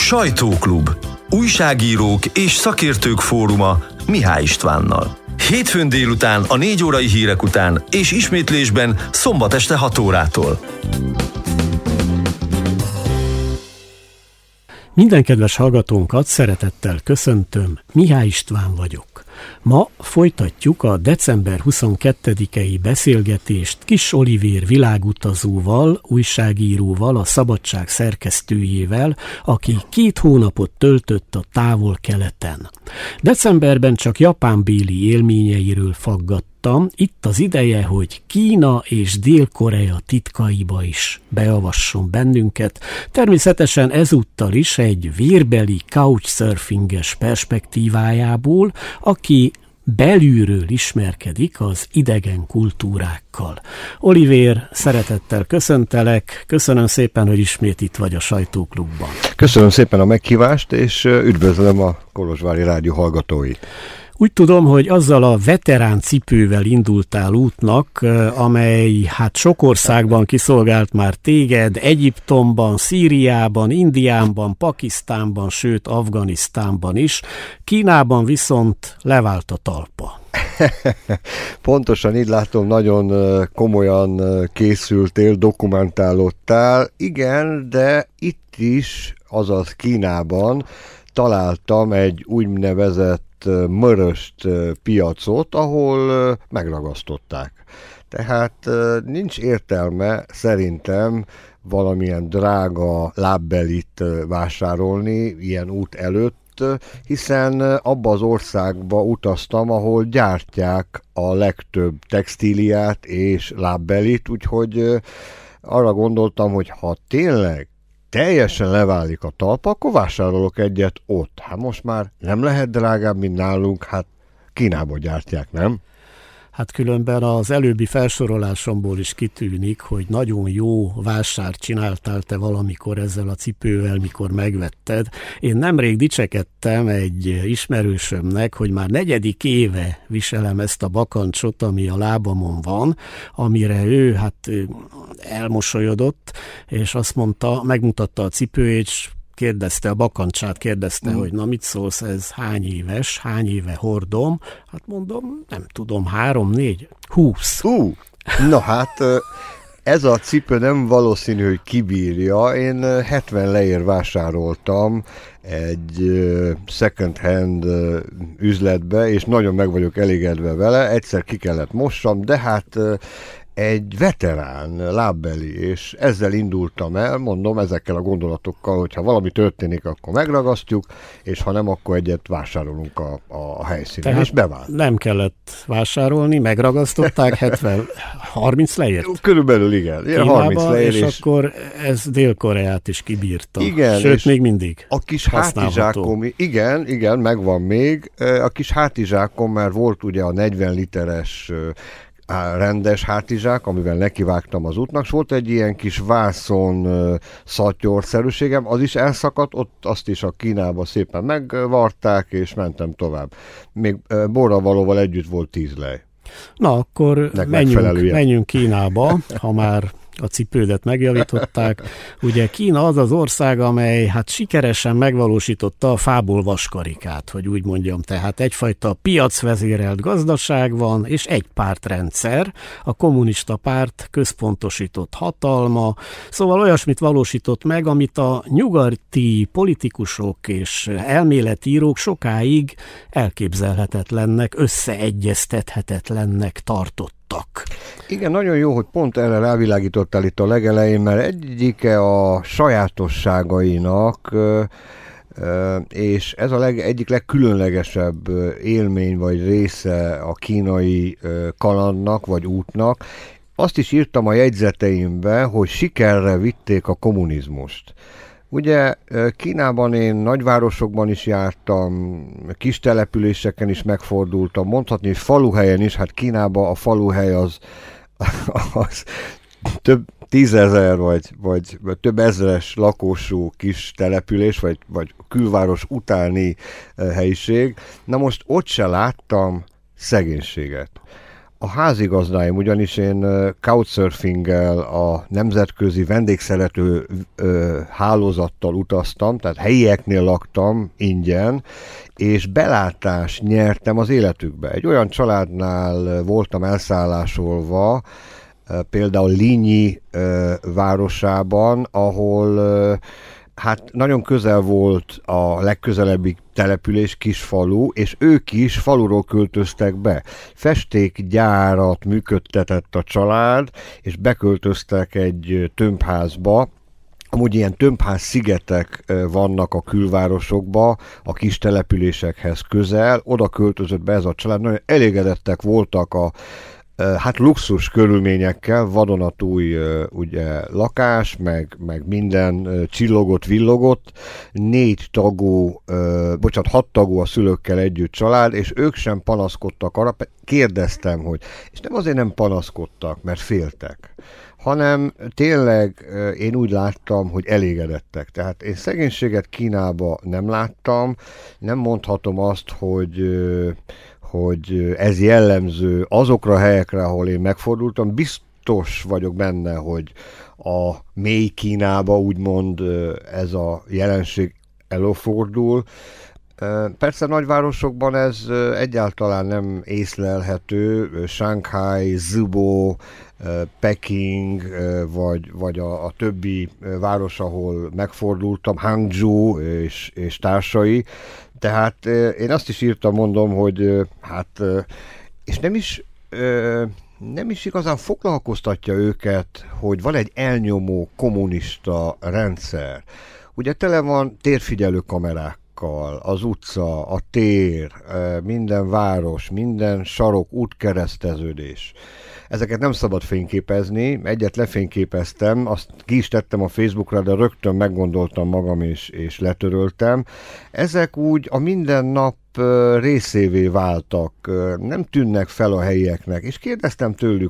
Sajtóklub. Újságírók és szakértők fóruma Mihály Istvánnal. Hétfőn délután a 4 órai hírek után és ismétlésben szombat este 6 órától. Minden kedves hallgatónkat szeretettel köszöntöm, Mihály István vagyok. Ma folytatjuk a december 22-i beszélgetést Kiss Olivér világutazóval, újságíróval, a Szabadság szerkesztőjével, aki 2 hónapot töltött a Távol-Keleten. Decemberben csak japánbéli élményeiről faggattam, itt az ideje, hogy Kína és Dél-Korea titkaiba is beavasson bennünket, természetesen ezúttal is egy vérbeli couchsurfinges perspektívájából, aki belülről ismerkedik az idegen kultúrákkal. Olivér, szeretettel köszöntelek, köszönöm szépen, hogy ismét itt vagy a Sajtóklubban. Köszönöm szépen a meghívást, és üdvözlöm a Kolozsvári Rádió hallgatóit. Úgy tudom, hogy azzal a veterán cipővel indultál útnak, amely sok országban kiszolgált már téged, Egyiptomban, Szíriában, Indiában, Pakisztánban, sőt Afganisztánban is. Kínában viszont levált a talpa. Pontosan így látom, nagyon komolyan készültél, dokumentálódtál. Igen, de itt is, azaz Kínában találtam egy úgynevezett möröst piacot, ahol megragasztották. Tehát nincs értelme szerintem valamilyen drága lábbelit vásárolni ilyen út előtt, hiszen abba az országba utaztam, ahol gyártják a legtöbb textíliát és lábbelit, úgyhogy arra gondoltam, hogy ha tényleg teljesen leválik a talpa, akkor vásárolok egyet ott. Most már nem lehet drágább, mint nálunk, Kínába gyártják, nem? Különben az előbbi felsorolásomból is kitűnik, hogy nagyon jó vásárt csináltál te valamikor ezzel a cipővel, mikor megvetted. Én nemrég dicsekedtem egy ismerősömnek, hogy már 4. éve viselem ezt a bakancsot, ami a lábamon van, amire ő elmosolyodott, és azt mondta, megmutatta a cipőjét, és kérdezte a bakancsát, hogy na mit szólsz, ez hány éves, hány éve hordom? Mondom, nem tudom, 3, 4, 20. Ez a cipő nem valószínű, hogy kibírja. Én 70 leér vásároltam egy second hand üzletbe, és nagyon meg vagyok elégedve vele. Egyszer ki kellett mossam, de egy veterán lábbeli, és ezzel indultam el, mondom, ezekkel a gondolatokkal, hogyha valami történik, akkor megragasztjuk, és ha nem, akkor egyet vásárolunk a helyszínen, tehát és bevált. Nem kellett vásárolni, megragasztották, 30 leért? Körülbelül igen, ilyen 30 leért. És akkor ez Dél-Koreát is kibírta. Igen, sőt, még mindig a kis hátizsákom, igen, megvan még, a kis hátizsákom, mert volt ugye a 40 literes rendes hátizsák, amivel nekivágtam az útnak, és volt egy ilyen kis vászon szatyorszerűségem, az is elszakadt, ott azt is a Kínába szépen megvarták, és mentem tovább. Még borravalóval együtt volt 10 lej. Na, akkor menjünk Kínába, ha már a cipődet megjavították. Ugye Kína az az ország, amely sikeresen megvalósította a fából vaskarikát, hogy úgy mondjam, tehát egyfajta piacvezérelt gazdaság van, és egy pártrendszer, a kommunista párt központosított hatalma, szóval olyasmit valósított meg, amit a nyugati politikusok és elméletírók sokáig elképzelhetetlennek, összeegyeztethetetlennek tartott. Igen, nagyon jó, hogy pont erre rávilágítottál itt a legelején, mert egyike a sajátosságainak, és ez egyik legkülönlegesebb élmény vagy része a kínai kalandnak vagy útnak. Azt is írtam a jegyzeteimbe, hogy sikerre vitték a kommunizmust. Ugye Kínában én nagyvárosokban is jártam, kis településeken is megfordultam, mondhatni, hogy faluhelyen is, Kínában a faluhely az több 10 000 vagy több ezeres lakósú kis település, vagy külváros utáni helyiség. Na most ott se láttam szegénységet. a házigazdáim, ugyanis én couchsurfinggel, a nemzetközi vendégszerető hálózattal utaztam, tehát helyieknél laktam ingyen, és belátást nyertem az életükbe. Egy olyan családnál voltam elszállásolva, például Linyi városában, ahol hát nagyon közel volt a legközelebbi település, kisfalu, és ők is faluról költöztek be. Festékgyárat működtetett a család, és beköltöztek egy tömbházba. Amúgy ilyen tömbház szigetek vannak a külvárosokba, a kis településekhez közel. Oda költözött be ez a család, nagyon elégedettek voltak a luxus körülményekkel, vadonatúj ugye lakás, meg minden csillogott, villogott, 6 tagú a szülőkkel együtt család, és ők sem panaszkodtak arra, kérdeztem, hogy, és nem azért nem panaszkodtak, mert féltek, hanem tényleg én úgy láttam, hogy elégedettek. Tehát én szegénységet Kínába nem láttam, nem mondhatom azt, hogy ez jellemző azokra a helyekre, ahol én megfordultam. Biztos vagyok benne, hogy a mély Kínába úgymond ez a jelenség előfordul. Persze nagyvárosokban ez egyáltalán nem észlelhető. Shanghai, Zibo, Peking, vagy a többi város, ahol megfordultam, Hangzhou és társai. Tehát én azt is írtam, mondom, hogy és nem is igazán foglalkoztatja őket, hogy van egy elnyomó kommunista rendszer. Ugye tele van térfigyelő kamerákkal, az utca, a tér, minden város, minden sarok, útkereszteződés. Ezeket nem szabad fényképezni, egyet lefényképeztem, azt ki is tettem a Facebookra, de rögtön meggondoltam magam és letöröltem. Ezek úgy a mindennap részévé váltak, nem tűnnek fel a helyieknek, és kérdeztem tőlük,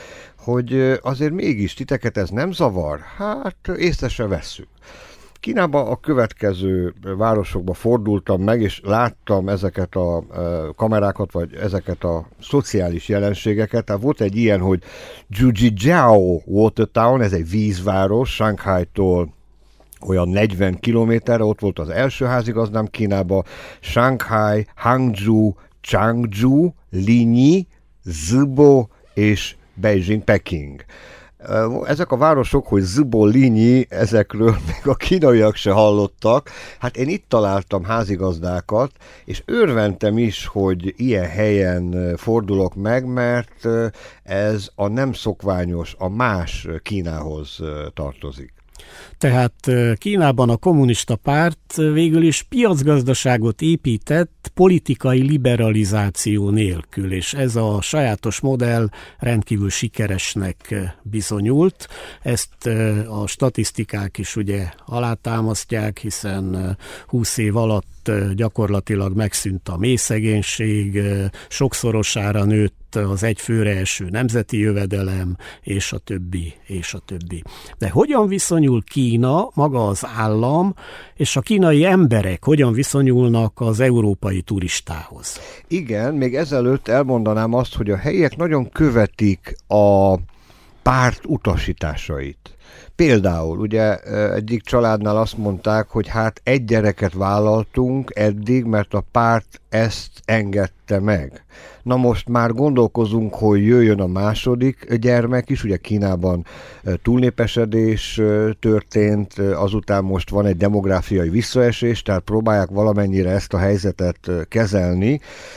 hogy azért mégis titeket ez nem zavar? Hát észre se vesszük. Kínában a következő városokba fordultam meg, és láttam ezeket a kamerákat, vagy ezeket a szociális jelenségeket. Tehát volt egy ilyen, hogy Zhujijiao Watertown, ez egy vízváros, Shanghai-tól olyan 40 kilométerre, ott volt az első házigazdám Kínában, Shanghai, Hangzhou, Changzhou, Linyi, Zibo és Beijing, Peking. Ezek a városok, hogy Zibo, Linyi, ezekről még a kínaiak se hallottak. Hát én itt találtam házigazdákat, és örventem is, hogy ilyen helyen fordulok meg, mert ez a nem szokványos, a más Kínához tartozik. Tehát Kínában a kommunista párt végül is piacgazdaságot épített politikai liberalizáció nélkül, és ez a sajátos modell rendkívül sikeresnek bizonyult. Ezt a statisztikák is ugye alátámasztják, hiszen 20 év alatt gyakorlatilag megszűnt a mélyszegénység, sokszorosára nőtt az egyfőre eső nemzeti jövedelem, és a többi, és a többi. De hogyan viszonyul Kína, maga az állam, és a kínai emberek hogyan viszonyulnak az európai turistához? Igen, még ezelőtt elmondanám azt, hogy a helyiek nagyon követik a párt utasításait. Például, ugye egyik családnál azt mondták, hogy hát egy gyereket vállaltunk eddig, mert a párt ezt engedte meg. Na most már gondolkozunk, hogy jöjjön a második gyermek is, ugye Kínában túlnépesedés történt, azután most van egy demográfiai visszaesés, tehát próbálják valamennyire ezt a helyzetet kezelni,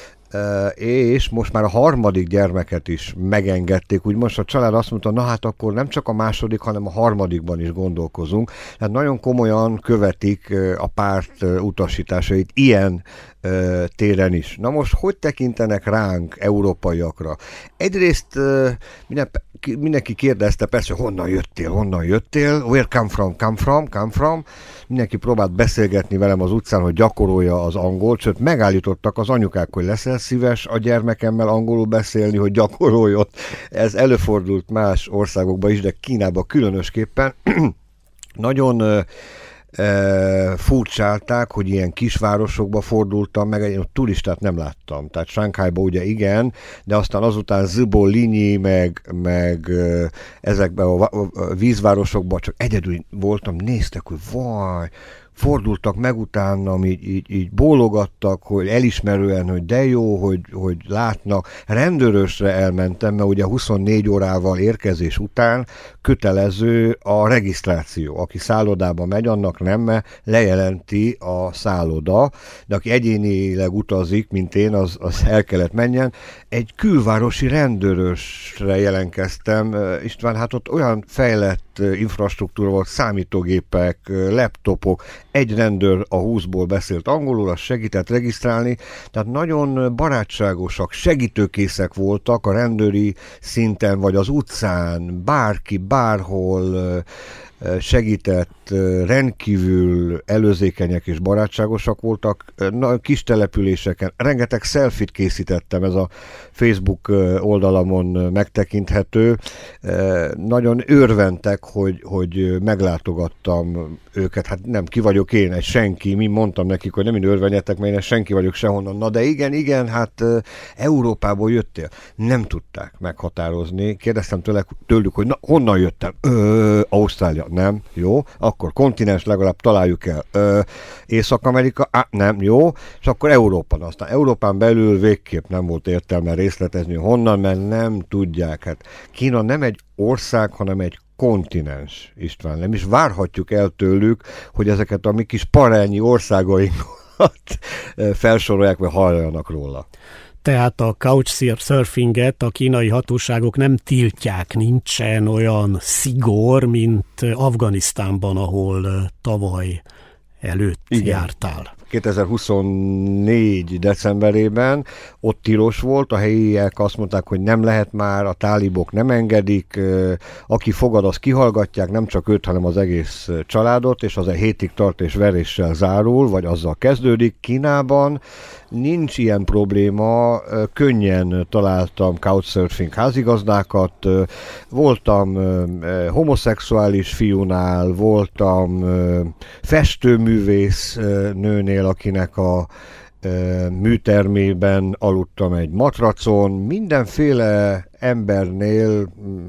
és most már a harmadik gyermeket is megengedték. Úgy most a család azt mondta, na hát akkor nem csak a második, hanem a harmadikban is gondolkozunk. Tehát nagyon komolyan követik a párt utasításait ilyen téren is. Na most hogy tekintenek ránk, európaiakra? Egyrészt mindenki kérdezte persze, honnan jöttél, where come from. Mindenki próbált beszélgetni velem az utcán, hogy gyakorolja az angolt, sőt megállítottak az anyukák, hogy leszel szíves a gyermekemmel angolul beszélni, hogy gyakoroljon. Ez előfordult más országokban is, de Kínában különösképpen. Nagyon furcsálták, hogy ilyen kisvárosokba fordultam, meg egy turistát nem láttam. Tehát Shanghaiba ugye igen, de aztán azután Zibo, Linyi, meg ezekben a vízvárosokban csak egyedül voltam, néztek, hogy vaj, fordultak meg utánam, így bólogattak, hogy elismerően, hogy de jó, hogy látnak. Rendőrösre elmentem, mert ugye 24 órával érkezés után kötelező a regisztráció. Aki szállodába megy, annak nem, mert lejelenti a szálloda, de aki egyénileg utazik, mint én, az el kellett menjen. Egy külvárosi rendőrösre jelentkeztem. István, hát ott olyan fejlett infrastruktúra volt, számítógépek, laptopok, egy rendőr a 20-ból beszélt angolul, az segített regisztrálni, tehát nagyon barátságosak, segítőkészek voltak a rendőri szinten, vagy az utcán, bárki, bárhol segített, rendkívül előzékenyek és barátságosak voltak, kis településeken, rengeteg selfie-t készítettem, ez a Facebook oldalamon megtekinthető, nagyon örventek, hogy meglátogattam őket, hát nem, ki vagyok én, egy senki, mi mondtam nekik, hogy nem én örvenjetek, mert én senki vagyok sehonnan, na de igen, hát Európából jöttél, nem tudták meghatározni, kérdeztem tőlük, hogy na, honnan jöttem, Ausztrália, nem, jó, akkor kontinens legalább találjuk el, Észak-Amerika, nem, jó, és akkor Európa, aztán Európán belül végképp nem volt értelme részletezni, honnan, mert nem tudják, hát Kína nem egy ország, hanem egy kontinens, István, nem is várhatjuk el tőlük, hogy ezeket a mi kis parányi országainkat felsorolják, vagy halljanak róla. Tehát a couchsurfinget a kínai hatóságok nem tiltják, nincsen olyan szigor, mint Afganisztánban, ahol tavaly előtt jártál. 2024. decemberében ott tilos volt, a helyiek azt mondták, hogy nem lehet már, a tálibok nem engedik, aki fogad, azt kihallgatják, nem csak őt, hanem az egész családot, és az egy hétig tart és veréssel zárul, vagy azzal kezdődik. Kínában nincs ilyen probléma, könnyen találtam couchsurfing házigazdákat, voltam homoszexuális fiúnál, voltam festőművész nőnél, akinek a műtermében aludtam egy matracon, mindenféle embernél,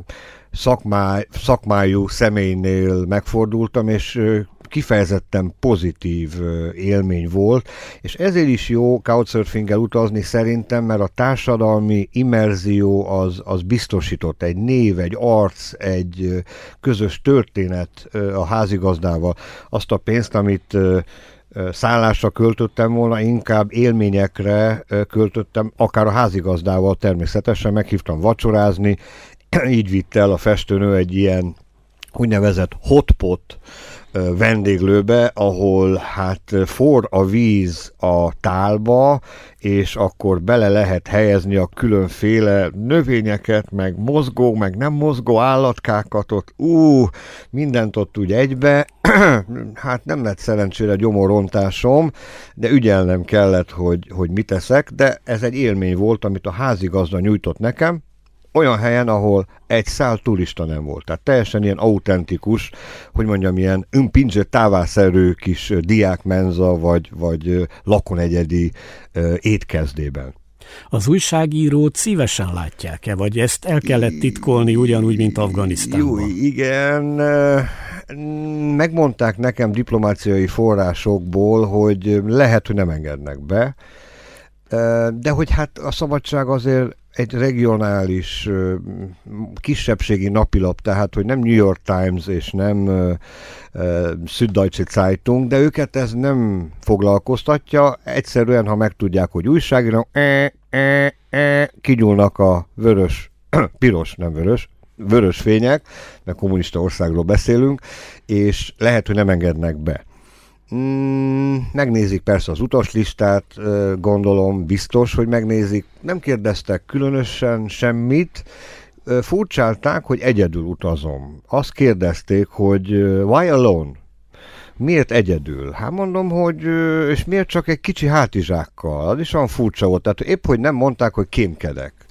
szakmájú személynél megfordultam, és kifejezetten pozitív élmény volt, és ezért is jó couchsurfinggel utazni szerintem, mert a társadalmi immerzió az biztosított egy név, egy arc, egy közös történet a házigazdával. Azt a pénzt, amit szállásra költöttem volna, inkább élményekre költöttem, akár a házigazdával természetesen, meghívtam vacsorázni, így vitt el a festőnő egy ilyen úgynevezett hotpot vendéglőbe, ahol hát forr a víz a tálba, és akkor bele lehet helyezni a különféle növényeket, meg mozgó, meg nem mozgó állatkákat ott, mindent ott úgy egybe. Hát nem lett szerencsére gyomorontásom, de ügyelnem kellett, hogy mit eszek, de ez egy élmény volt, amit a házigazda nyújtott nekem, olyan helyen, ahol egy szál turista nem volt. Tehát teljesen ilyen autentikus, hogy mondjam, ilyen önpinzse távászerű kis diákmenza, vagy lakonegyedi étkezdében. Az újságírót szívesen látják-e, vagy ezt el kellett titkolni ugyanúgy, mint Afganisztánban? Jó, igen, megmondták nekem diplomáciai forrásokból, hogy lehet, hogy nem engednek be, de hogy hát a szabadság azért egy regionális, kisebbségi napilap, tehát, hogy nem New York Times és nem Süddeutsche Zeitung, de őket ez nem foglalkoztatja. Egyszerűen, ha megtudják, hogy újságíró, kinyúlnak a vörös fények, mert kommunista országról beszélünk, és lehet, hogy nem engednek be. Megnézik persze az utaslistát, gondolom, biztos, hogy megnézik. Nem kérdeztek különösen semmit, furcsálták, hogy egyedül utazom. Azt kérdezték, hogy why alone? Miért egyedül? Hát mondom, hogy és miért csak egy kicsi hátizsákkal? Az is olyan furcsa volt. Tehát épp, hogy nem mondták, hogy kémkedek.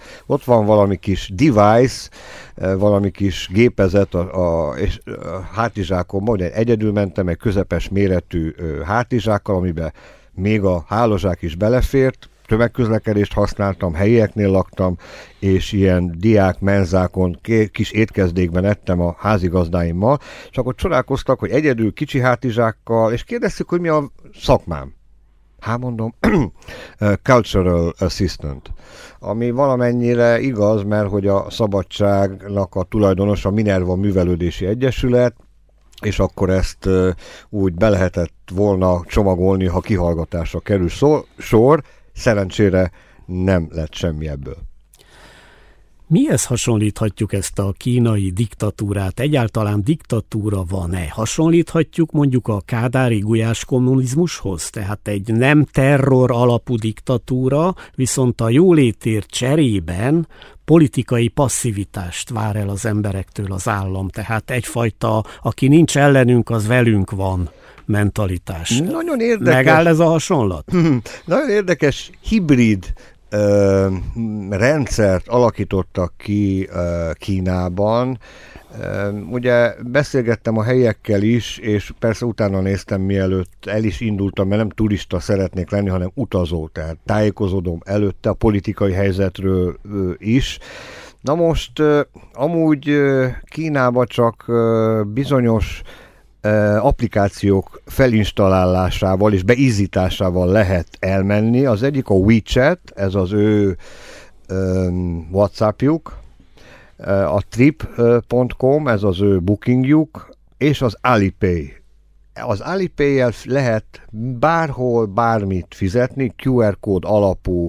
ott van valami kis device, valami kis gépezet és a hátizsákomban, ugye egyedül mentem egy közepes méretű hátizsákkal, amiben még a hálózsák is belefért, tömegközlekedést használtam, helyieknél laktam, és ilyen diák menzákon, kis étkezdékben ettem a házigazdáimmal, és akkor csodálkoztak, hogy egyedül kicsi hátizsákkal, és kérdeztük, hogy mi a szakmám. Hát mondom, cultural assistant, ami valamennyire igaz, mert hogy a Szabadságnak a tulajdonos a Minerva Művelődési Egyesület, és akkor ezt úgy be lehetett volna csomagolni, ha kihallgatásra kerül sor. Szerencsére nem lett semmi ebből. Mihez hasonlíthatjuk ezt a kínai diktatúrát? Egyáltalán diktatúra van-e? Hasonlíthatjuk mondjuk a kádári gulyás kommunizmushoz? Tehát egy nem terror alapú diktatúra, viszont a jólétért cserében politikai passzivitást vár el az emberektől az állam. Tehát egyfajta, aki nincs ellenünk, az velünk van mentalitás. Nagyon érdekes. Megáll ez a hasonlat? Nagyon érdekes hibrid rendszert alakítottak ki Kínában. Ugye beszélgettem a helyiekkel is, és persze utána néztem, mielőtt el is indultam, mert nem turista szeretnék lenni, hanem utazó, tehát tájékozódom előtte a politikai helyzetről is. Na most amúgy Kínában csak bizonyos applikációk felinstalálásával és beízításával lehet elmenni. Az egyik a WeChat, ez az ő WhatsAppjuk, a Trip.com, ez az ő bookingjuk, és az Alipay. Az Alipay-jel lehet bárhol bármit fizetni, QR kód alapú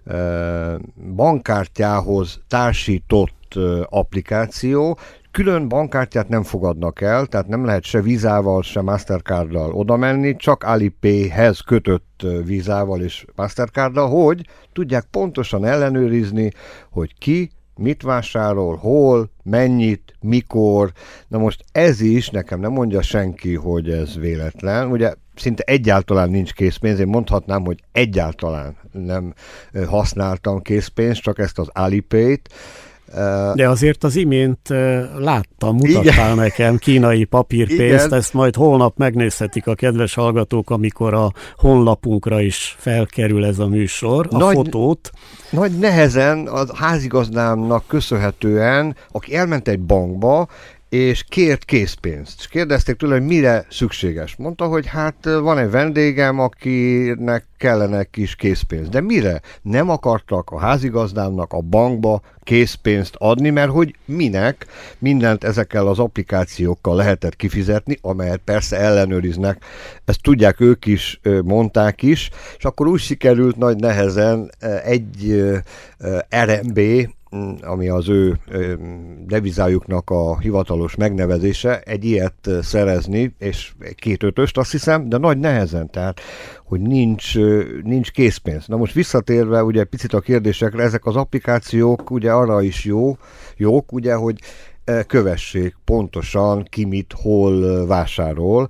bankkártyához társított applikáció. Külön bankkártyát nem fogadnak el, tehát nem lehet se vízával, se Mastercarddal oda menni, csak Alipayhez kötött vízával és Mastercarddal, hogy tudják pontosan ellenőrizni, hogy ki mit vásárol, hol, mennyit, mikor. Na most ez is, nekem nem mondja senki, hogy ez véletlen. Ugye szinte egyáltalán nincs készpénz, én mondhatnám, hogy egyáltalán nem használtam készpénzt, csak ezt az Alipay-t. De azért az imént láttam, mutattál nekem kínai papírpénzt, igen. Ezt majd holnap megnézhetik a kedves hallgatók, amikor a honlapunkra is felkerül ez a műsor, fotót. Nagy nehezen a házigazdámnak köszönhetően, aki elment egy bankba, és kért készpénzt. És kérdezték tőle, hogy mire szükséges. Mondta, hogy hát van egy vendégem, akinek kellene kis készpénz. De mire? Nem akartak a házigazdámnak a bankba készpénzt adni, mert hogy minek mindent ezekkel az applikációkkal lehetett kifizetni, amelyet persze ellenőriznek. Ezt tudják ők is, mondták is, és akkor úgy sikerült nagy nehezen egy RMB, ami az ő devizájuknak a hivatalos megnevezése, egy ilyet szerezni, és 2/5-öst azt hiszem, de nagy nehezen, tehát, hogy nincs készpénz. Na most visszatérve ugye picit a kérdésekre, ezek az applikációk ugye arra is jók, ugye, hogy kövessék pontosan ki mit, hol vásárol.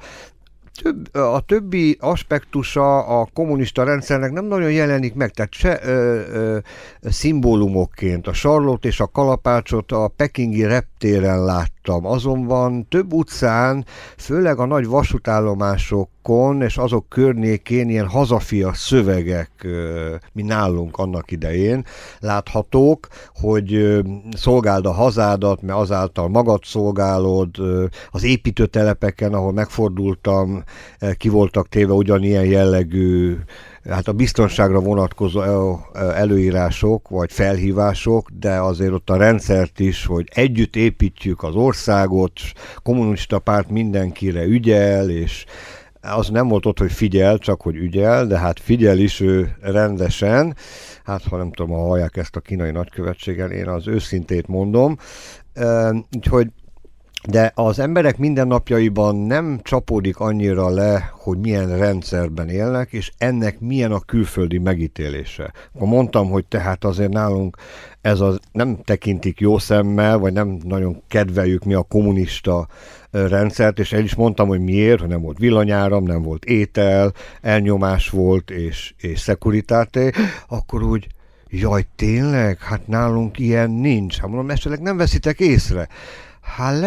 A többi aspektusa a kommunista rendszernek nem nagyon jelenik meg, tehát se szimbólumokként. A Sarlót és a kalapácsot a pekingi reptéren láttam, azonban több utcán, főleg a nagy vasútállomásokon és azok környékén ilyen hazafias szövegek, mi nálunk annak idején láthatók, hogy szolgáld a hazádat, mert azáltal magad szolgálod, az építőtelepeken, ahol megfordultam, ki voltak téve ugyanilyen jellegű, hát a biztonságra vonatkozó előírások, vagy felhívások, de azért ott a rendszert is, hogy együtt építjük az országot, kommunista párt mindenkire ügyel, és az nem volt ott, hogy figyel, csak hogy ügyel, de hát figyel is ő rendesen, hát ha nem tudom, ha hallják ezt a kínai nagykövetséggel, én az őszintét mondom, úgyhogy de az emberek mindennapjaiban nem csapódik annyira le, hogy milyen rendszerben élnek, és ennek milyen a külföldi megítélése. Akkor mondtam, hogy tehát azért nálunk nem tekintik jó szemmel, vagy nem nagyon kedveljük mi a kommunista rendszert, és el is mondtam, hogy miért, hogy nem volt villanyáram, nem volt étel, elnyomás volt, és szekuritáté, akkor úgy Jaj, tényleg? Hát nálunk ilyen nincs. Hát mondom, esetleg nem veszitek észre. Hát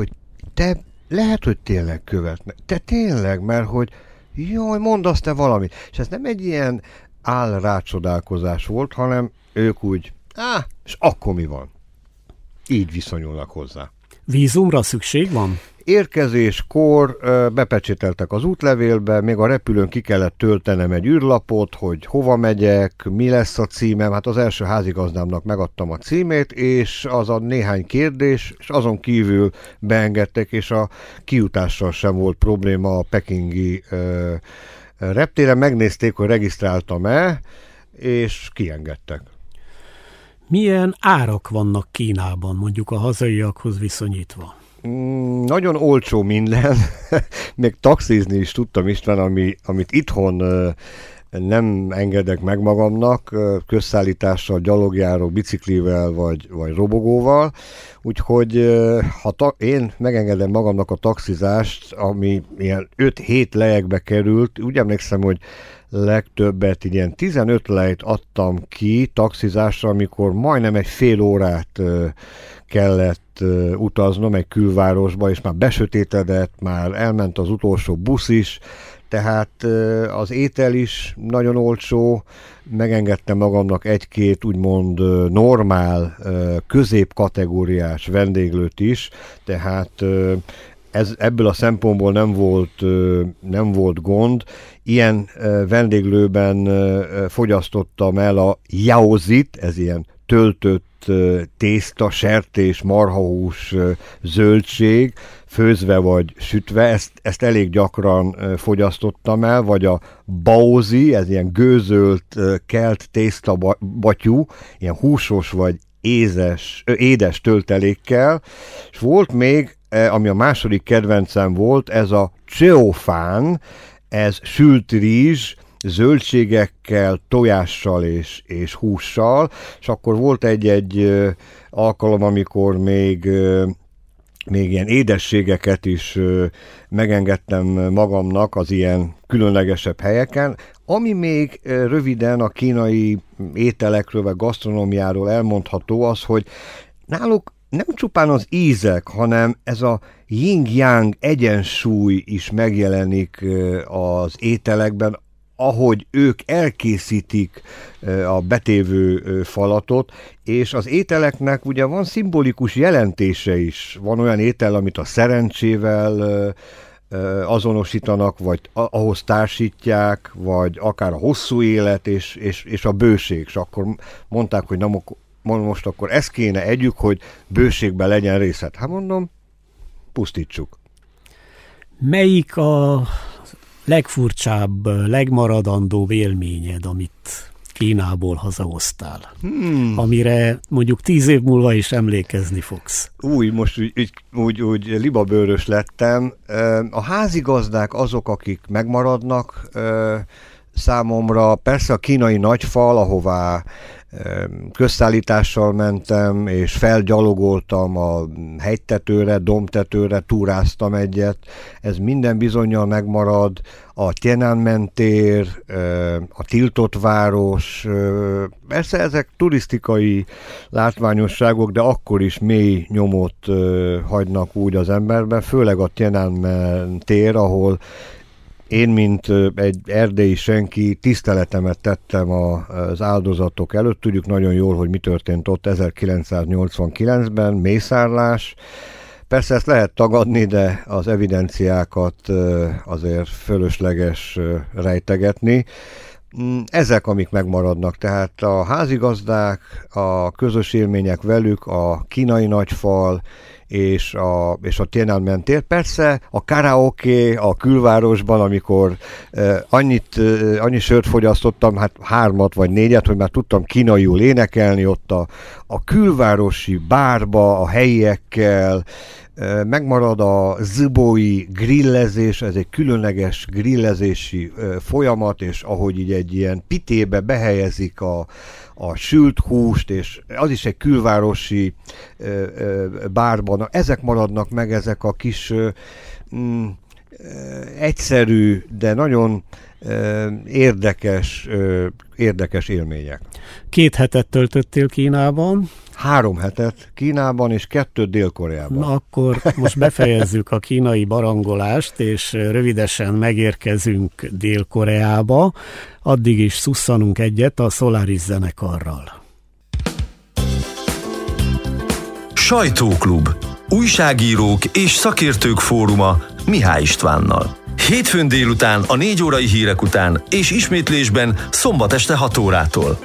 lehet, hogy tényleg követnek. Te tényleg, mert hogy jaj, mondd azt te valamit. És ez nem egy ilyen álrácsodálkozás volt, hanem ők úgy, és akkor mi van? Így viszonyulnak hozzá. Vízumra szükség van? Érkezéskor bepecsételtek az útlevélbe, még a repülőn ki kellett töltenem egy űrlapot, hogy hova megyek, mi lesz a címem. Hát az első házigazdámnak megadtam a címét, és az a néhány kérdés, és azon kívül beengedtek, és a kijutással sem volt probléma a pekingi reptéren. Megnézték, hogy regisztráltam-e, és kiengedtek. Milyen árak vannak Kínában, mondjuk a hazaiakhoz viszonyítva? Nagyon olcsó minden, még taxizni is tudtam, István, amit itthon nem engedek meg magamnak, közszállítással, gyalogjáró, biciklivel vagy robogóval, úgyhogy én megengedem magamnak a taxizást, ami ilyen 5-7 lejekbe került, úgy emlékszem, hogy legtöbbet, ilyen 15 lejt adtam ki taxizásra, amikor majdnem egy fél órát kellett utaznom egy külvárosba, és már besötétedett, már elment az utolsó busz is, tehát az étel is nagyon olcsó, megengedtem magamnak egy-két úgymond normál, középkategóriás vendéglőt is, tehát ebből a szempontból nem volt gond. Ilyen vendéglőben fogyasztottam el a yaozit, ez ilyen töltött tészta, sertés, marhahús, zöldség, főzve vagy sütve, ezt elég gyakran fogyasztottam el, vagy a baozi, ez ilyen gőzölt, kelt tészta batyú, ilyen húsos vagy édes töltelékkel, és volt még, ami a második kedvencem volt, ez a cheofán, ez sült rizs, zöldségekkel, tojással és hússal, és akkor volt egy alkalom, amikor még ilyen édességeket is megengedtem magamnak az ilyen különlegesebb helyeken. Ami még röviden a kínai ételekről vagy gasztronómiáról elmondható az, hogy náluk nem csupán az ízek, hanem ez a yin-yang egyensúly is megjelenik az ételekben, ahogy ők elkészítik a betévő falatot, és az ételeknek ugye van szimbolikus jelentése is. Van olyan étel, amit a szerencsével azonosítanak, vagy ahhoz társítják, vagy akár a hosszú élet és a bőség. És akkor mondták, hogy most akkor ezt kéne együk, hogy bőségben legyen részlet. Hát mondom, pusztítsuk. Melyik a legfurcsább, legmaradandóbb élményed, amit Kínából hazahoztál, amire mondjuk 10 év múlva is emlékezni fogsz? Most úgy libabőrös lettem. A házigazdák azok, akik megmaradnak számomra. Persze a kínai nagyfal, ahová közszállítással mentem, és felgyalogoltam a hegytetőre, dombtetőre, túráztam egyet. Ez minden bizonnyal megmarad. A Tiananmen tér, a tiltott város, persze ezek turisztikai látványosságok, de akkor is mély nyomot hagynak úgy az emberben, főleg a Tiananmen tér, ahol én, mint egy erdélyi senki, tiszteletemet tettem az áldozatok előtt. Tudjuk nagyon jól, hogy mi történt ott 1989-ben, mészárlás. Persze ezt lehet tagadni, de az evidenciákat azért fölösleges rejtegetni. Ezek, amik megmaradnak, tehát a házigazdák, a közös élmények velük, a kínai nagyfal, és a Tiananmen tér. Persze a karaoke a külvárosban, amikor annyi sört fogyasztottam, hát 3 vagy 4, hogy már tudtam kínaiul énekelni ott a külvárosi bárba, a helyiekkel, megmarad a zibói grillezés, ez egy különleges grillezési folyamat, és ahogy így egy ilyen pitébe behelyezik a sült húst, és az is egy külvárosi bárban. Ezek maradnak meg, ezek a kis egyszerű, de nagyon érdekes élmények. 2 hetet töltöttél Kínában? 3 hetet Kínában és 2 Dél-Koreában. Na akkor most befejezzük a kínai barangolást, és rövidesen megérkezünk Dél-Koreába. Addig is szusszanunk egyet a Solaris zenekarral. Sajtóklub. Újságírók és szakértők fóruma Mihály Istvánnal. Hétfőn délután a 4 órai hírek után és ismétlésben szombat este 6 órától.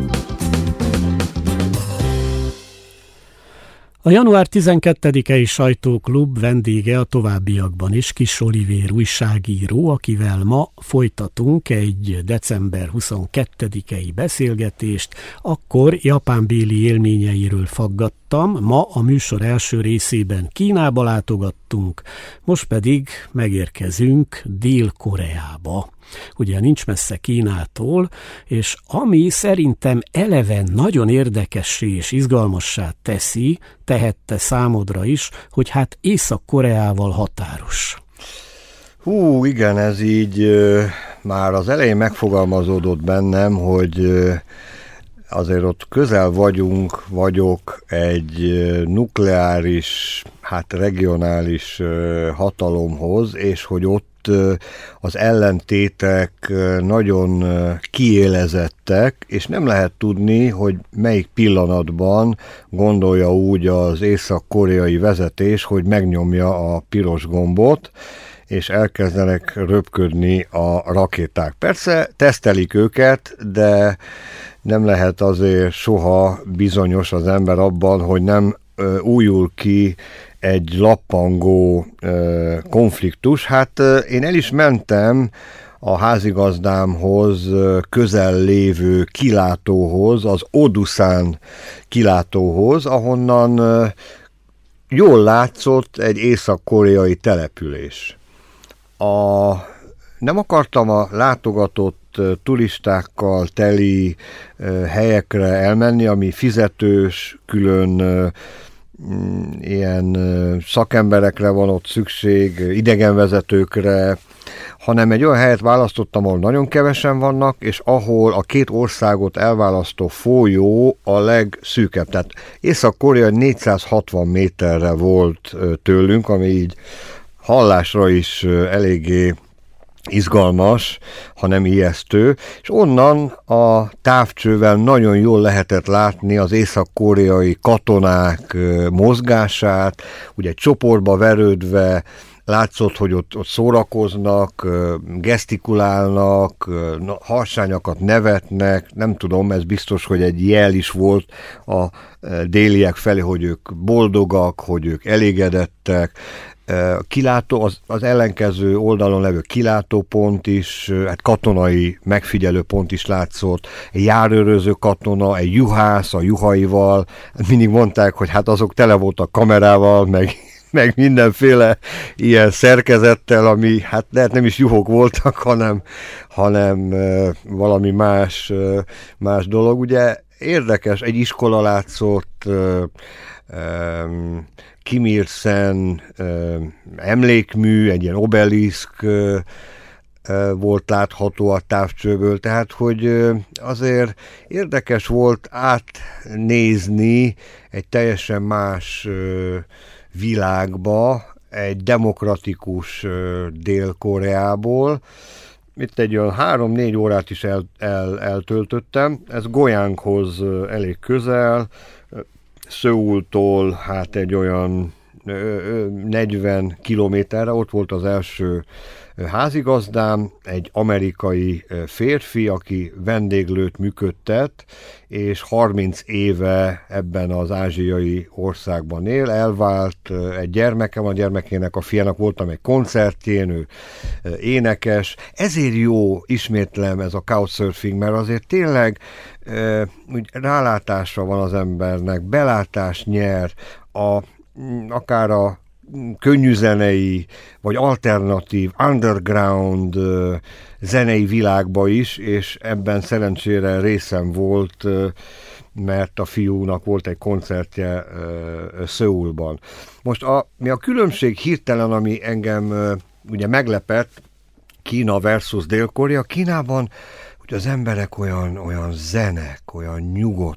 A január 12-i sajtóklub vendége a továbbiakban is Kiss Olivér újságíró, akivel ma folytatunk egy december 22-i beszélgetést, akkor japánbéli élményeiről faggattam, ma a műsor első részében Kínába látogattunk, most pedig megérkezünk Dél-Koreába. Ugye nincs messze Kínától, és ami szerintem eleven nagyon érdekessé és izgalmassá tehette számodra is, hogy hát Észak-Koreával határos. Igen, ez így már az elején megfogalmazódott bennem, hogy azért ott közel vagyok egy nukleáris, regionális hatalomhoz, és hogy ott az ellentétek nagyon kiélezettek, és nem lehet tudni, hogy melyik pillanatban gondolja úgy az észak-koreai vezetés, hogy megnyomja a piros gombot, és elkezdenek röpködni a rakéták. Persze tesztelik őket, de nem lehet azért soha bizonyos az ember abban, hogy nem újul ki egy lappangó konfliktus. Én el is mentem a házigazdámhoz közel lévő kilátóhoz, az Odusan kilátóhoz, ahonnan jól látszott egy észak-koreai település. Nem akartam a látogatott turistákkal teli helyekre elmenni, ami fizetős, külön ilyen szakemberekre van ott szükség, idegenvezetőkre, hanem egy olyan helyet választottam, ahol nagyon kevesen vannak, és ahol a 2 országot elválasztó folyó a legszűkebb. Tehát Észak-Korea 460 méterre volt tőlünk, ami így hallásra is eléggé izgalmas, hanem ijesztő, és onnan a távcsővel nagyon jól lehetett látni az észak-koreai katonák mozgását, ugye csoportba verődve, látszott, hogy ott szórakoznak, gesztikulálnak, harsányakat nevetnek, nem tudom, ez biztos, hogy egy jel is volt a déliek felé, hogy ők boldogak, hogy ők elégedettek. Kilátó, az ellenkező oldalon levő kilátópont is, katonai megfigyelőpont is látszott, egy járőröző katona, egy juhász a juhaival, mindig mondták, hogy azok tele voltak kamerával, meg mindenféle ilyen szerkezettel, ami lehet nem is juhok voltak, hanem valami más dolog. Ugye érdekes, egy iskola látszott, Kim Il-sen emlékmű, egy ilyen obeliszk volt látható a távcsőből, tehát hogy azért érdekes volt átnézni egy teljesen más világba, egy demokratikus Dél-Koreából. Itt egy olyan 3-4 órát is eltöltöttem, ez Goyanghoz elég közel, Szöultól egy olyan 40 kilométerre, ott volt az első házigazdám, egy amerikai férfi, aki vendéglőt működtet, és 30 éve ebben az ázsiai országban él, elvált, egy gyermeke van, a gyermekének, a fiának voltam egy koncertjén, ő énekes. Ezért jó, ismétlem, ez a couchsurfing, mert azért tényleg úgy rálátásra van az embernek, belátást nyer, akár a könnyűzenei, vagy alternatív, underground zenei világba is, és ebben szerencsére részem volt, mert a fiúnak volt egy koncertje Szöulban. Most mi a különbség hirtelen, ami engem ugye meglepett Kína versus Dél-Korea. Kínában ugye az emberek olyan zenek, olyan nyugodtak,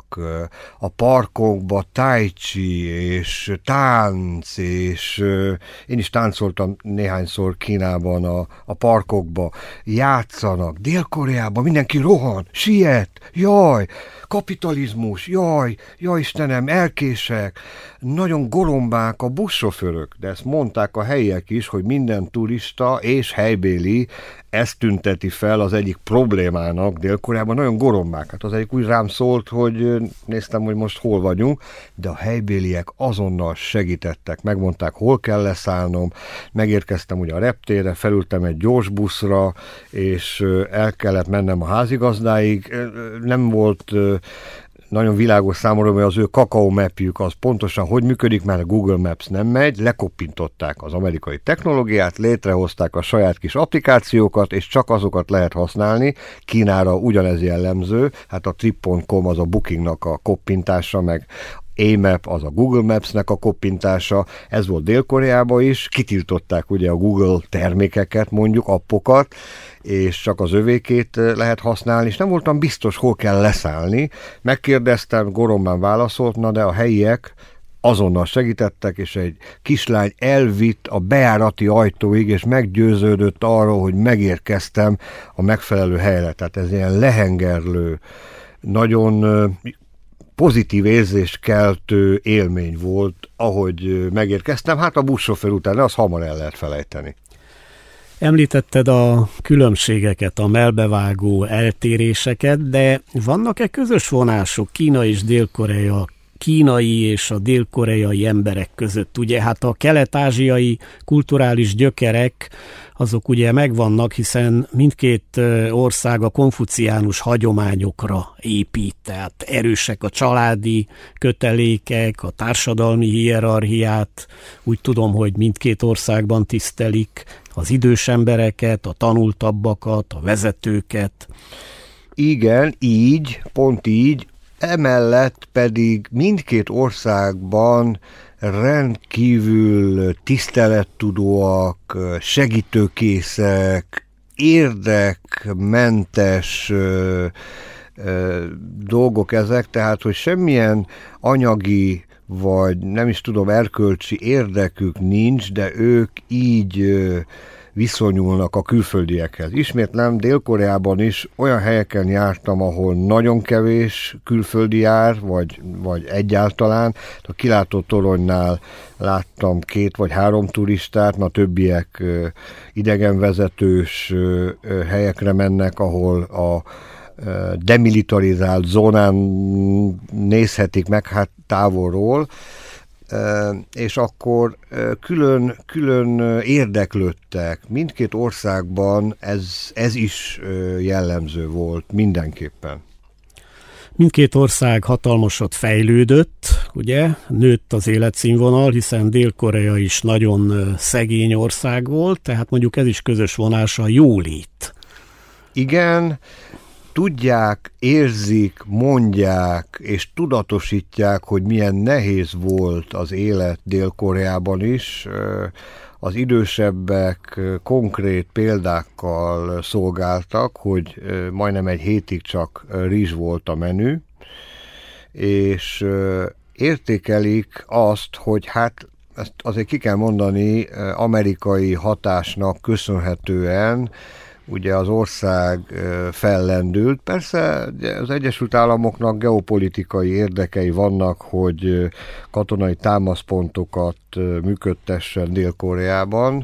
a parkokba tai chi és tánc, és én is táncoltam néhányszor Kínában a parkokba, játszanak. Dél-Koreában mindenki rohan, siet, jaj, kapitalizmus, jaj Istenem, elkések, nagyon gorombák a buszsofőrök, de ezt mondták a helyiek is, hogy minden turista és helybéli ezt tünteti fel az egyik problémának Dél-Koreában, nagyon gorombák. Hát az egyik úgy rám szólt, hogy néztem, hogy most hol vagyunk, de a helybéliek azonnal segítettek, megmondták, hol kell leszállnom, megérkeztem ugye a reptérre, felültem egy gyors buszra, és el kellett mennem a házigazdáig, nem volt nagyon világos számomra, hogy az ő Kakao Mapjük az pontosan hogy működik, mert a Google Maps nem megy, lekoppintották az amerikai technológiát, létrehozták a saját kis applikációkat, és csak azokat lehet használni. Kínára ugyanez jellemző, hát a trip.com az a Bookingnak a koppintása, meg AMAP az a Google Maps-nek a koppintása, ez volt Dél-Koreában is, kitiltották ugye a Google termékeket, mondjuk appokat, és csak az övékét lehet használni, és nem voltam biztos, hol kell leszállni. Megkérdeztem, gorombán válaszolt, na de a helyiek azonnal segítettek, és egy kislány elvitt a bejárati ajtóig, és meggyőződött arról, hogy megérkeztem a megfelelő helyre. Tehát ez ilyen lehengerlő, nagyon pozitív érzéskeltő élmény volt, ahogy megérkeztem. Hát a buszsofőr után az hamar el lehet felejteni. Említetted a különbségeket, a mellbevágó eltéréseket, de vannak-e közös vonások Kína és Dél-Korea, kínai és a dél-koreai emberek között? Ugye hát a kelet-ázsiai kulturális gyökerek azok ugye megvannak, hiszen mindkét ország a konfuciánus hagyományokra épít, tehát erősek a családi kötelékek, a társadalmi hierarchiát, úgy tudom, hogy mindkét országban tisztelik az idős embereket, a tanultabbakat, a vezetőket. Igen, így, pont így, emellett pedig mindkét országban rendkívül tisztelettudóak, segítőkészek, érdekmentes dolgok ezek, tehát hogy semmilyen anyagi vagy nem is tudom, erkölcsi érdekük nincs, de ők így viszonyulnak a külföldiekhez. Ismétlem, Dél-Koreában is olyan helyeken jártam, ahol nagyon kevés külföldi jár, vagy egyáltalán. A kilátó toronynál láttam 2 vagy 3 turistát, a többiek idegenvezetős helyekre mennek, ahol a demilitarizált zónán nézhetik meg hát távolról, és akkor külön érdeklődtek. Mindkét országban ez is jellemző volt mindenképpen. Mindkét ország hatalmasat fejlődött, ugye, nőtt az életszínvonal, hiszen Dél-Korea is nagyon szegény ország volt, tehát mondjuk ez is közös vonása, a jólét. Igen, tudják, érzik, mondják és tudatosítják, hogy milyen nehéz volt az élet Dél-Koreában is. Az idősebbek konkrét példákkal szolgáltak, hogy majdnem egy hétig csak rizs volt a menü, és értékelik azt, hogy hát ezt azért ki kell mondani, amerikai hatásnak köszönhetően ugye az ország fellendült. Persze az Egyesült Államoknak geopolitikai érdekei vannak, hogy katonai támaszpontokat működtessen Dél-Koreában,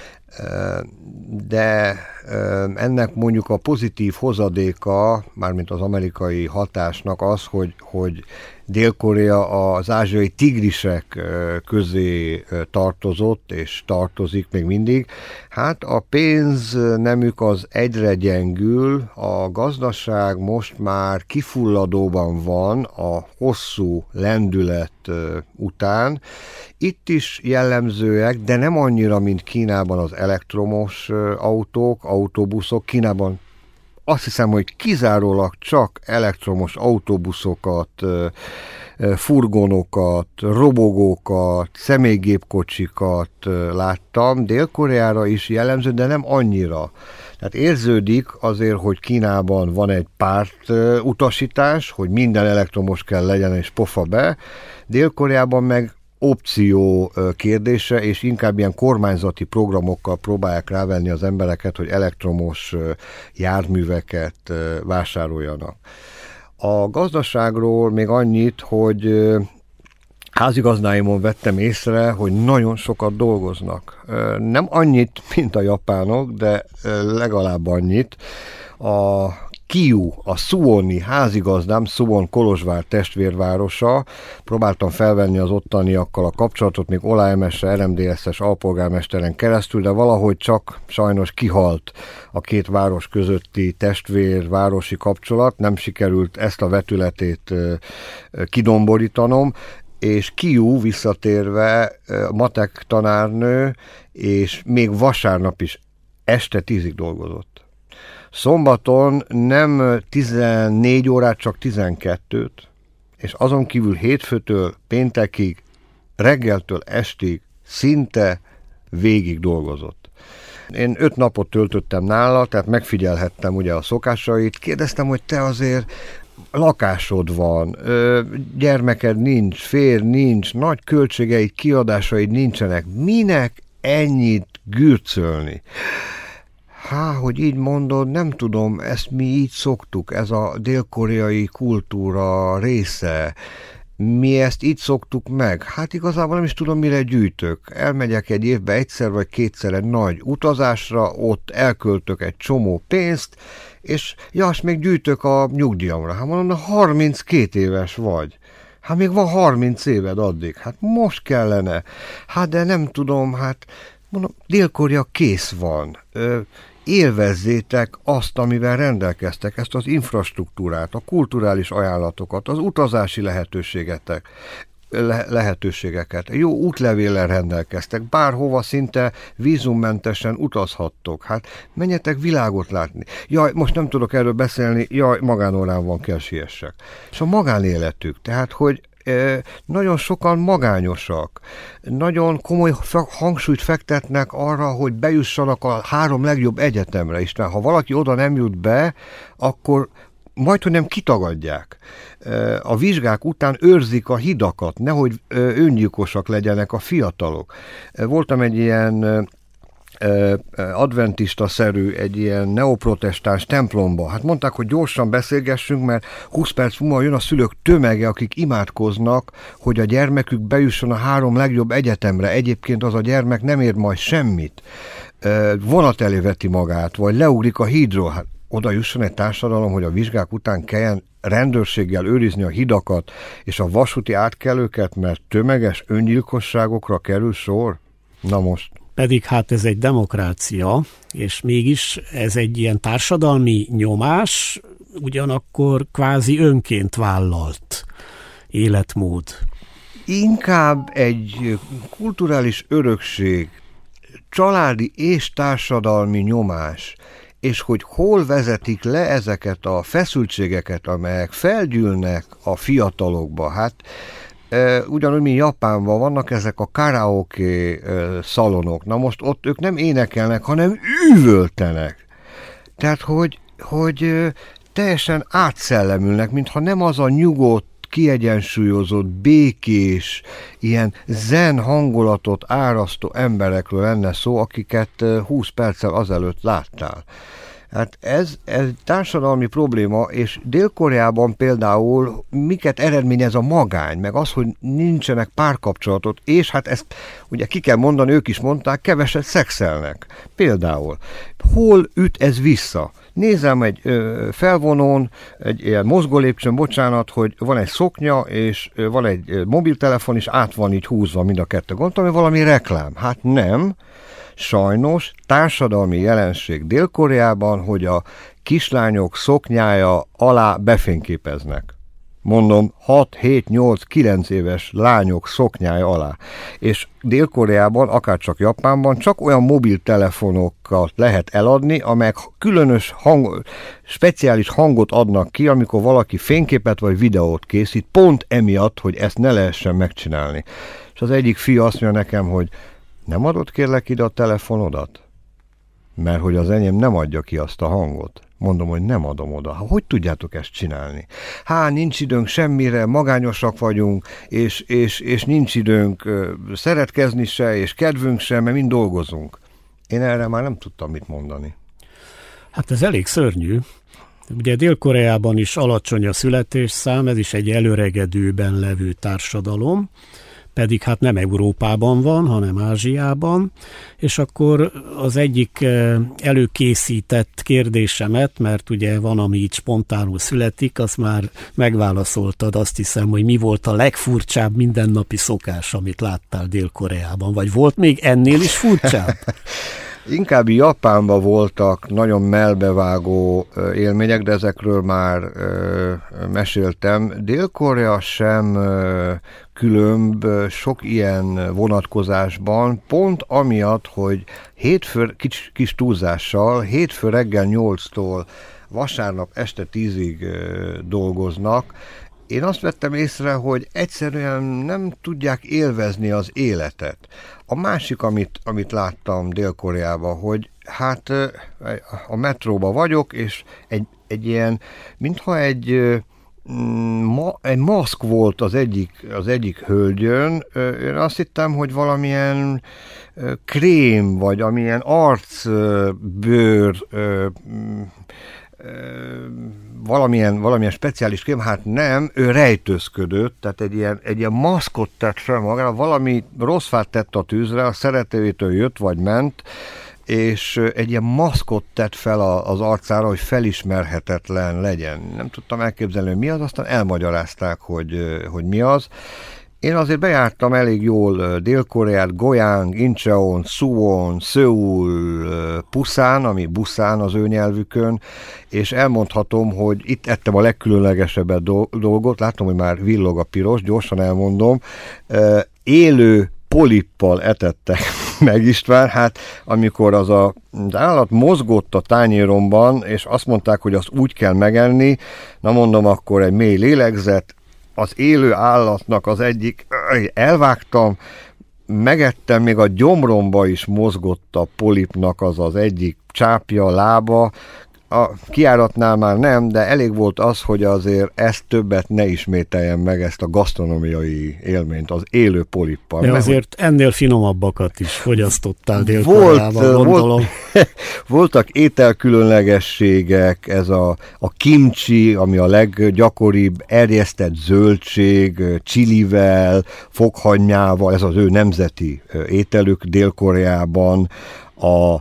de ennek mondjuk a pozitív hozadéka, mármint az amerikai hatásnak az, hogy Dél-Korea az ázsiai tigrisek közé tartozott, és tartozik még mindig. Hát a pénznemük az egyre gyengül, a gazdaság most már kifulladóban van a hosszú lendület után. Itt is jellemzőek, de nem annyira, mint Kínában az elektromos autók, autóbuszok. Kínában azt hiszem, hogy kizárólag csak elektromos autóbuszokat furgonokat, robogókat, személygépkocsikat láttam. Dél-Koreára is jellemző, de nem annyira. Tehát érződik azért, hogy Kínában van egy párt utasítás, hogy minden elektromos kell legyen és pofa be. Dél-Koreában meg opció kérdése, és inkább ilyen kormányzati programokkal próbálják rávenni az embereket, hogy elektromos járműveket vásároljanak. A gazdaságról még annyit, hogy házigazdáimon vettem észre, hogy nagyon sokat dolgoznak. Nem annyit, mint a japánok, de legalább annyit. A Kiu, a Suwoni házigazdám, Suwon Kolozsvár testvérvárosa, próbáltam felvenni az ottaniakkal a kapcsolatot, még Ola MS-re, RMDSZ-es alpolgármesteren keresztül, de valahogy csak sajnos kihalt a két város közötti testvérvárosi kapcsolat, nem sikerült ezt a vetületét kidomborítanom, és Kiu visszatérve matek tanárnő, és még vasárnap is este 10-ig dolgozott. Szombaton nem 14 órát, csak 12-t, és azon kívül hétfőtől péntekig, reggeltől estig szinte végig dolgozott. Én 5 napot töltöttem nála, tehát megfigyelhettem ugye a szokásait, kérdeztem, hogy te azért lakásod van, gyermeked nincs, férj nincs, nagy költségeid, kiadásaid nincsenek, minek ennyit gürcölni? Hogy így mondod, nem tudom, ezt mi így szoktuk, ez a dél-koreai kultúra része. Mi ezt így szoktuk meg. Hát igazából nem is tudom, mire gyűjtök. Elmegyek egy évbe egyszer vagy kétszer egy nagy utazásra, ott elköltök egy csomó pénzt, és azt még gyűjtök a nyugdíjamra. Hát mondom, 32 éves vagy. Hát még van 30 éved addig. Hát most kellene. Hát de nem tudom, mondom, Dél-Korea kész van. Élvezzétek azt, amivel rendelkeztek, ezt az infrastruktúrát, a kulturális ajánlatokat, az utazási lehetőségeket. Jó útlevéllel rendelkeztek, bárhova szinte vízummentesen utazhattok. Hát menjetek világot látni. Jaj, most nem tudok erről beszélni, magánórán van, kell siessek. És a magánéletük, tehát, hogy nagyon sokan magányosak, nagyon komoly hangsúlyt fektetnek arra, hogy bejussanak a 3 legjobb egyetemre is. Ha valaki oda nem jut be, akkor majdhogy nem kitagadják. A vizsgák után őrzik a hidakat, nehogy öngyilkosak legyenek a fiatalok. Voltam egy ilyen adventista-szerű, egy ilyen neoprotestáns templomba. Hát mondták, hogy gyorsan beszélgessünk, mert 20 perc múlva jön a szülők tömege, akik imádkoznak, hogy a gyermekük bejusson a 3 legjobb egyetemre. Egyébként az a gyermek nem ér majd semmit. Vonat elé veti magát, vagy leugrik a hídról. Hát oda jusson egy társadalom, hogy a vizsgák után kelljen rendőrséggel őrizni a hidakat és a vasúti átkelőket, mert tömeges öngyilkosságokra kerül sor? Na most. Pedig hát ez egy demokrácia, és mégis ez egy ilyen társadalmi nyomás, ugyanakkor kvázi önként vállalt életmód. Inkább egy kulturális örökség, családi és társadalmi nyomás, és hogy hol vezetik le ezeket a feszültségeket, amelyek felgyűlnek a fiatalokba. Hát ugyanúgy, mint Japánban vannak ezek a karaoke szalonok. Na most ott ők nem énekelnek, hanem üvöltenek. Tehát, hogy teljesen átszellemülnek, mintha nem az a nyugodt, kiegyensúlyozott, békés, ilyen zen hangulatot árasztó emberekről lenne szó, akiket 20 perccel azelőtt láttál. Hát ez társadalmi probléma, és Dél-Koreában például miket eredményez a magány, meg az, hogy nincsenek párkapcsolatot, és hát ezt ugye ki kell mondani, ők is mondták, keveset szexelnek. Például, hol üt ez vissza? Nézem egy felvonón, egy ilyen mozgólépcsőn, bocsánat, hogy van egy szoknya, és van egy mobiltelefon, és át van így húzva mind a kettő. Gondoltam, hogy valami reklám. Hát nem. Sajnos társadalmi jelenség Dél-Koreában, hogy a kislányok szoknyája alá befényképeznek. mondom, 6, 7, 8, 9 éves lányok szoknyája alá. És Dél-Koreában, akárcsak Japánban csak olyan mobiltelefonokat lehet eladni, amelyek különös speciális hangot adnak ki, amikor valaki fényképet vagy videót készít, pont emiatt, hogy ezt ne lehessen megcsinálni. És az egyik fiú azt mondja nekem, hogy nem adod kérlek ide a telefonodat? Mert hogy az enyém nem adja ki azt a hangot. Mondom, hogy nem adom oda. Hogy tudjátok ezt csinálni? Nincs időnk semmire, magányosak vagyunk, és nincs időnk szeretkezni se, és kedvünk se, mert mind dolgozunk. Én erre már nem tudtam mit mondani. Hát ez elég szörnyű. Ugye Dél-Koreában is alacsony a születésszám, ez is egy előregedőben levő társadalom, pedig hát nem Európában van, hanem Ázsiában, és akkor az egyik előkészített kérdésemet, mert ugye van, ami így spontánul születik, azt már megválaszoltad, azt hiszem, hogy mi volt a legfurcsább mindennapi szokás, amit láttál Dél-Koreában, vagy volt még ennél is furcsább? Inkább Japánban voltak nagyon mellbevágó élmények, de ezekről már meséltem. Dél-Korea sem különb sok ilyen vonatkozásban, pont amiatt, hogy hétfő, kis túlzással, hétfő reggel 8-tól vasárnap este 10-ig dolgoznak. Én azt vettem észre, hogy egyszerűen nem tudják élvezni az életet. A másik, amit láttam Dél-Koreában, hogy hát a metróban vagyok, és egy ilyen, mintha egy maszk volt az egyik hölgyön. Én azt hittem, hogy valamilyen krém, vagy amilyen arcbőr, valamilyen speciális krém, hát nem, ő rejtőzködött, tehát egy ilyen maszkot tett fel magára, valami rossz fát tett a tűzre, a szeretőjétől jött vagy ment, és egy ilyen maszkot tett fel az arcára, hogy felismerhetetlen legyen. Nem tudtam elképzelni, hogy mi az, aztán elmagyarázták, hogy mi az. Én azért bejártam elég jól Dél-Koreát, Goyang, Incheon, Suwon, Szöul, Pusan, ami Busan az ő nyelvükön, és elmondhatom, hogy itt ettem a legkülönlegesebb dolgot, látom, hogy már villog a piros, gyorsan elmondom, élő polippal etettek meg, István, hát amikor az állat mozgott a tányéromban, és azt mondták, hogy azt úgy kell megenni, na mondom, akkor egy mély lélegzet, az élő állatnak az egyik, elvágtam, megettem, még a gyomromba is mozgott a polipnak az egyik csápja, lába, a kijáratnál már nem, de elég volt az, hogy azért ezt többet ne ismételjem meg, ezt a gasztronómiai élményt, az élő polippal. De azért ennél finomabbakat is fogyasztottál Dél-Koreában, gondolom. Voltak ételkülönlegességek, ez a kimchi, ami a leggyakoribb, erjesztett zöldség, csilivel, fokhagymával, ez az ő nemzeti ételük Dél-Koreában, a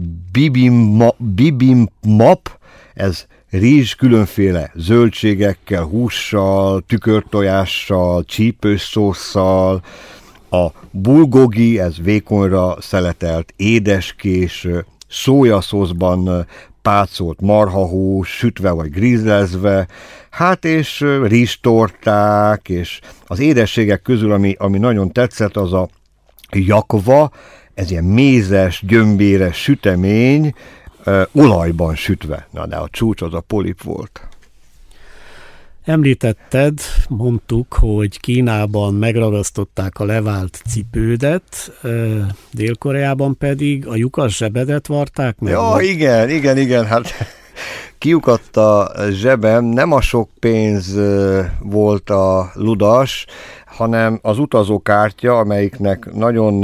bibimbap, ez rizs különféle zöldségekkel, hússal, tükörtojással, csípős szósszal, a bulgogi, ez vékonyra szeletelt édeskés, szójaszószban pácolt marhahús, sütve vagy grízlezve, hát és rizstorták, és az édességek közül, ami nagyon tetszett, az a jakva, ez ilyen mézes, gyömbéres sütemény, olajban sütve. Na, de a csúcs az a polip volt. Említetted, mondtuk, hogy Kínában megragasztották a levált cipődet, Dél-Koreában pedig a lyukas zsebedet varták meg. Ja, igen, hát kiukadt a zsebem, nem a sok pénz volt a ludas, hanem az utazókártya, amelyiknek nagyon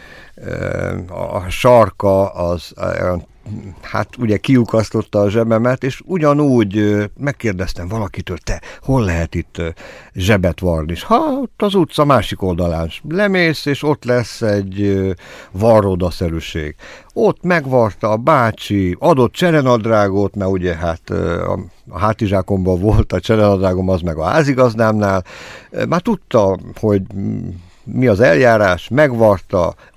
a sarka az, hát ugye kiukasztotta a zsebemet, és ugyanúgy megkérdeztem valakitől, te hol lehet itt zsebet varni? És ott az utca másik oldalán lemész, és ott lesz egy varródaszerűség. Ott megvarta a bácsi, adott cserenadrágot, mert ugye hát a hátizsákomban volt a cserenadrágom, az meg a házigazdámnál. Már tudta, hogy mi az eljárás, megvarta,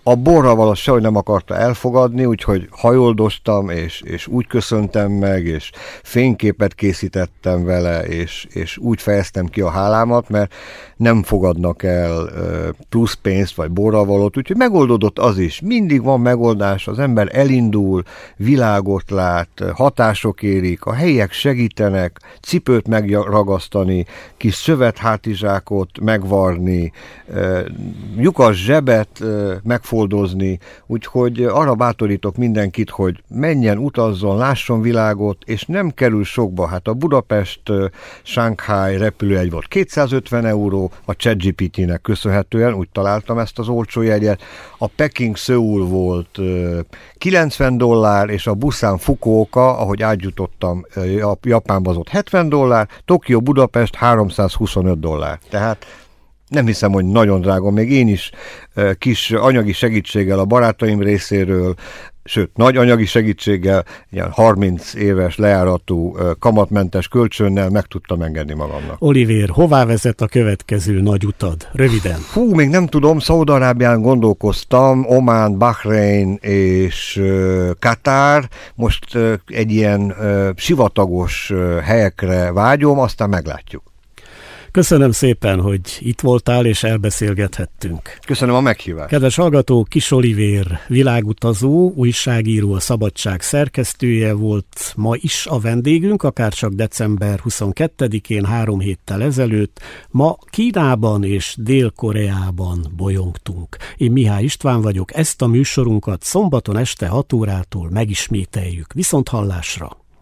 A borral valahogy sehogy nem akarta elfogadni, úgyhogy hajoldoztam, és úgy köszöntem meg, és fényképet készítettem vele, és úgy fejeztem ki a hálámat, mert nem fogadnak el plusz pénzt, vagy borral valót, úgyhogy megoldódott az is. Mindig van megoldás, az ember elindul, világot lát, hatások érik, a helyiek segítenek, cipőt megragasztani, kis szövethátizsákot megvarni, lyukas zsebet megfoldozni, úgyhogy arra bátorítok mindenkit, hogy menjen, utazzon, lásson világot, és nem kerül sokba. Hát a Budapest-Shanghai repülőjegy volt 250 euró, a ChatGPT-nek köszönhetően, úgy találtam ezt az olcsó jegyet. A Peking-Szöul volt $90, és a Busan-Fukuoka, ahogy átjutottam Japánba, az ott $70, Tokió-Budapest $325. Tehát nem hiszem, hogy nagyon drága, még én is kis anyagi segítséggel a barátaim részéről, sőt, nagy anyagi segítséggel, ilyen 30 éves lejáratú kamatmentes kölcsönnel meg tudtam engedni magamnak. Olivér, hová vezet a következő nagy utad? Röviden. Még nem tudom, Szaúd-Arábián gondolkoztam, Omán, Bahrein és Katár, most egy ilyen sivatagos helyekre vágyom, aztán meglátjuk. Köszönöm szépen, hogy itt voltál és elbeszélgethettünk. Köszönöm a meghívást. Kedves hallgató, Kiss Olivér világutazó, újságíró, a Szabadság szerkesztője volt ma is a vendégünk, akárcsak december 22-én 3 héttel ezelőtt. Ma Kínában és Dél-Koreában bolyongtunk. Én Mihály István vagyok, ezt a műsorunkat szombaton este 6 órától megismételjük. Viszonthallásra!